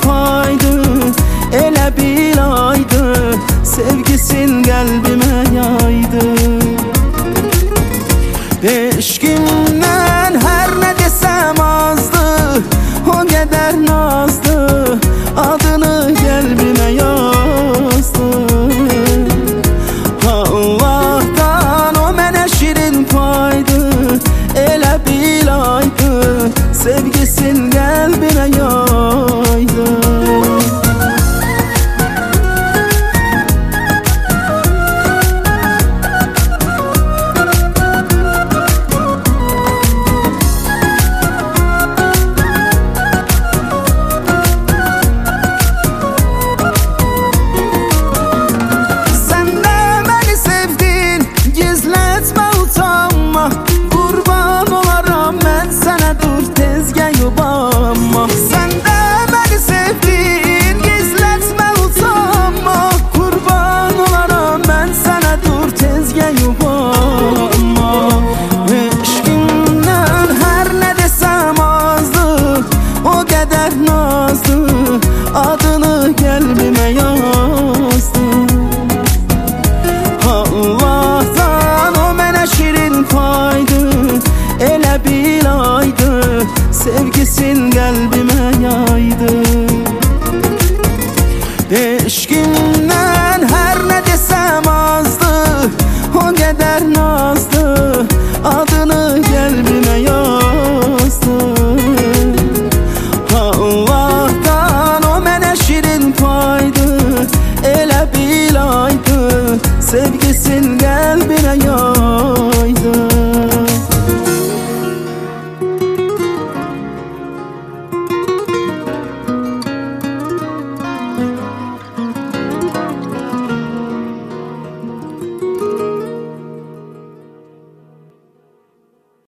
paydı, elə bilaydı, sevgisin qəlbimə yaydı. Eşqimdən hər nə desəm azdı, o qədər nazdı, adını qəlbimə yazdı. Allah'tan o mənə şirin paydı, elə bilaydı, sevgisin qəlbimə yaydı. Adını qəlbimə yazdı. Allah'tan o mənə şirin paydı, elə bilaydı, sevgisin qəlbimə yazdı.